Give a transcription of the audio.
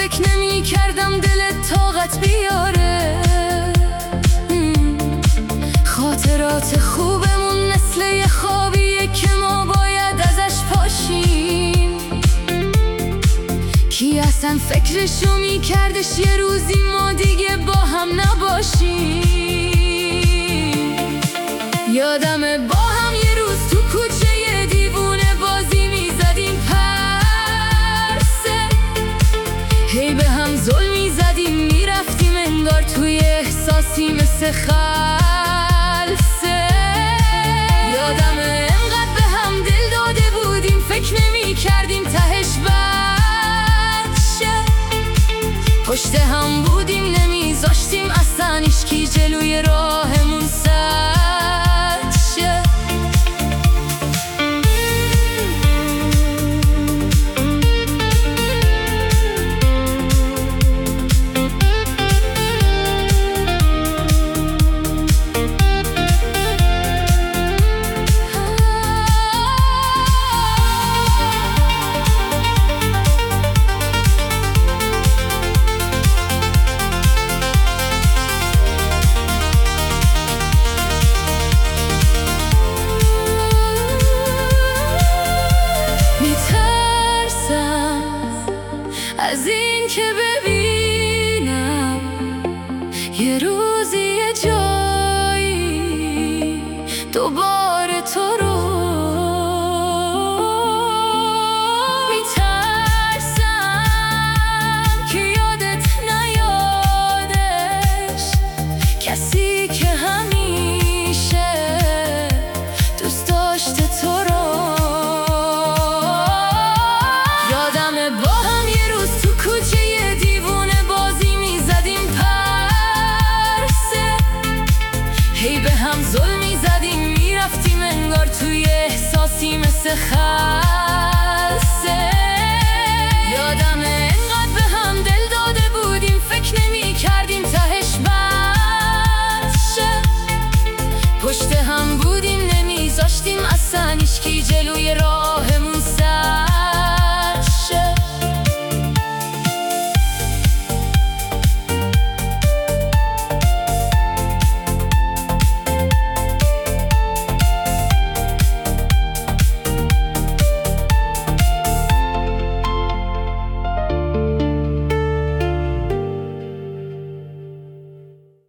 فکر نمی کردم دلت طاقت بیاره. خاطرات خوبمون مثل یه خوابیه که ما باید ازش پاشیم. کی اصلا فکرشو میکردش یه روزی ما دیگه با هم نباشیم. یادمه با هم یه روز تو کوچه یه دیوونه بازی میزدیم پرسه، هی به هم ظلم میزدیم میرفتیم انگار توی احساسی مثل خلسه. یادمه انقدر به هم دل داده بودیم فکر نمی کردیم تهش بشه. پشت هم بودیم نمیذاشتیم اصلا هیچکی جلوی راهمون سد شه. از این که ببینم یه روزی یه جایی دوباره تو رو میترسم که یادت نیادش کسی که همیشه دوست داشته تو رو. یادمه با هم یه روز تو کوچه یه دیوونه بازی میزدیم پرسه، هی به هم ظلم میزدیم میرفتیم انگار توی احساسی مثل خلسه. یادمه انقدر به هم دل داده بودیم فکر نمی کردیم تهش بشه. پشت هم بودیم نمیذاشتیم اصلا هیچکی جلوی راه